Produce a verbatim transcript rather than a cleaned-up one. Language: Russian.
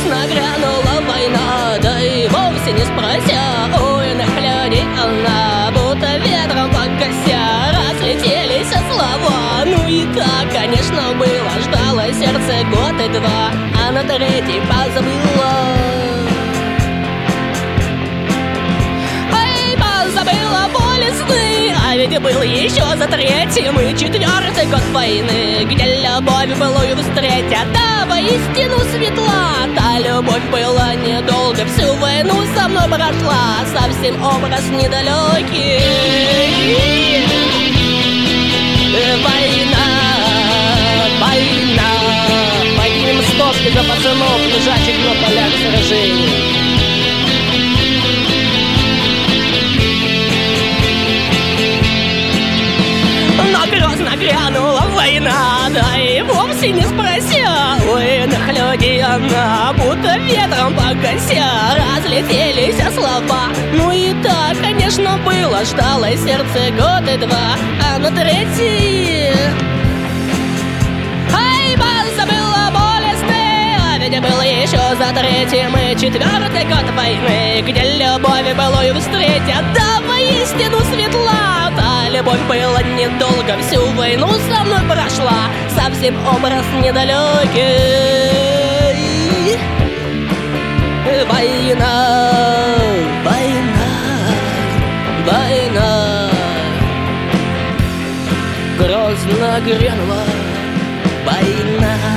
грозно грянула война, да и вовсе не спрося у иных людей она, будто ветром погася, разлетелись слова. Ну и так, конечно, было, ждало сердце год и два, а на третий позабыла. Эй, позабыла боли сны, а ведь был еще за третьим и четвертый год войны, где любовь былую встретя, да воистину светла. Та любовь была недолго, всю войну со мной прошла, совсем образ недалекий. Война, война, поднимем стопки за пацанов, лежачих на полях сражений. Но грозно грянула война, да и вовсе не спрося у иных людей она, будто ветром погася, разлетелись слова. Ну и так, конечно, было, ждало сердце год и два, а на третий... Ай, позабыла болезны, а ведь был еще за третьим и четвертый год войны, где любовь былую встретя, да воистину светла. Та любовь была недолго, всю войну со мной прошла, совсем образ недалекий. Война, война, война, грозно грянула война.